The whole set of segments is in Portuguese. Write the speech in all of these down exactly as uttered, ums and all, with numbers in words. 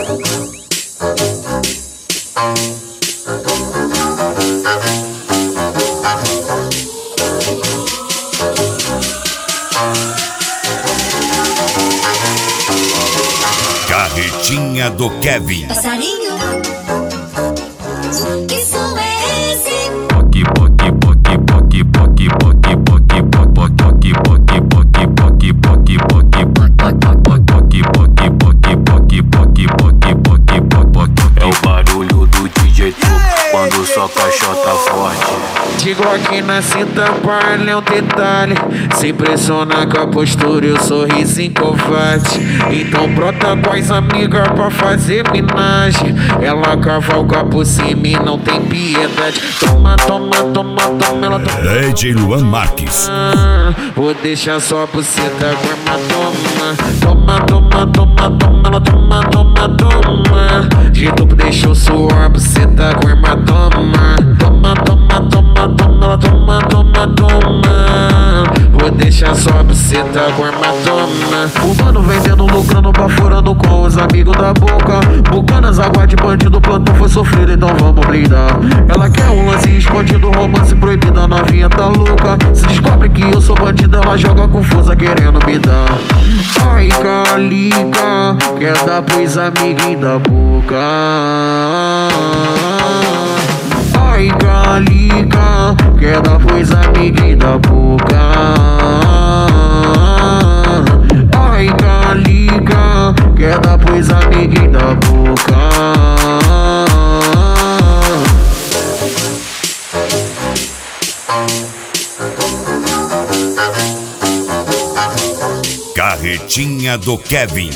Carretinha do Kevin. Passarinho, que som é esse? Poque, poque, poque, poque, poque, poque, poque, poque, poque, poque, poque, poque, poque, é o barulho do D J Truco quando só caixota forte. De Glock na cinta, parle é um detalhe. Se impressiona com a postura e o sorriso covarde. Então brota com as amigas pra fazer minagem. Ela cavalga por cima e não tem piedade. Toma, toma, toma, toma, ela toma. D J Luan Marques. Vou deixar só a buceta com hematoma. Toma, toma, toma, toma, ela toma, toma, toma. De duplo deixou suor, a buceta com hematoma. Toma, toma, toma, toma, ela toma, toma, toma. Vou deixar só a buceta com hematoma. O mano vendendo, lucrando, baforando com os amigos da boca. Bucanas, água de bandido, plantão foi sofrido, então vamos blindar. Ela quer um lance escondido, romance proibido, a novinha tá louca. Se descobre que eu sou bandido, ela joga confusa querendo me dar. Ai, calica, quer dar pros amiguinhos da boca. Ai, calica, quer dar pros amiguinhos da boca. Ai, calica, quer dar pros amiguinhos da boca. Carretinha do Kevin.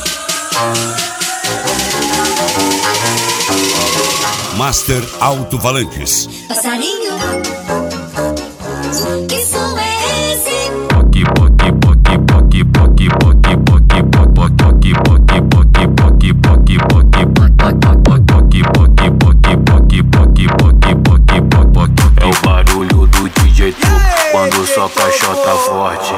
Master Alto-Falantes. Passarinho, que som é esse? Poque, poque, poque, poque, poque, poque, poque, poque, poque, poque, poque, poque, poque, poque, poque, poque, poque, poque. É o barulho do D J Truco quando só caixota forte.